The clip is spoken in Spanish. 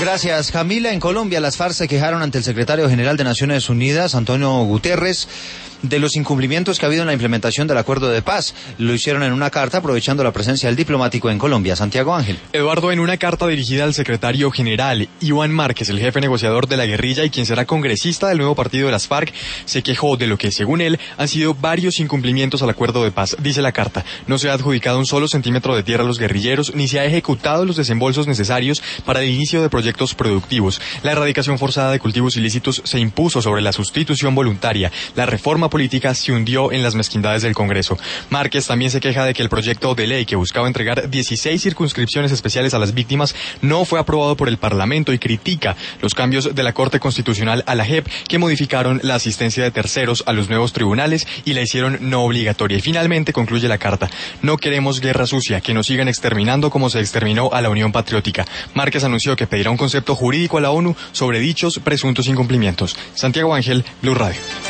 Gracias, Camila. En Colombia, las FARC se quejaron ante el secretario general de Naciones Unidas, Antonio Guterres, de los incumplimientos que ha habido en la implementación del acuerdo de paz. Lo hicieron en una carta aprovechando la presencia del diplomático en Colombia. Santiago Ángel. Eduardo, en una carta dirigida al secretario general, Iván Márquez, el jefe negociador de la guerrilla y quien será congresista del nuevo partido de las FARC, se quejó de lo que, según él, han sido varios incumplimientos al acuerdo de paz. Dice la carta: no se ha adjudicado un solo centímetro de tierra a los guerrilleros, ni se ha ejecutado los desembolsos necesarios para el inicio de proyectos productivos. La erradicación forzada de cultivos ilícitos se impuso sobre la sustitución voluntaria. La reforma política se hundió en las mezquindades del Congreso. Márquez también se queja de que el proyecto de ley que buscaba entregar 16 circunscripciones especiales a las víctimas no fue aprobado por el Parlamento y critica los cambios de la Corte Constitucional a la JEP que modificaron la asistencia de terceros a los nuevos tribunales y la hicieron no obligatoria. Y finalmente concluye la carta: no queremos guerra sucia, que nos sigan exterminando como se exterminó a la Unión Patriótica. Márquez anunció que pedirá un concepto jurídico a la ONU sobre dichos presuntos incumplimientos. Santiago Ángel, Blue Radio.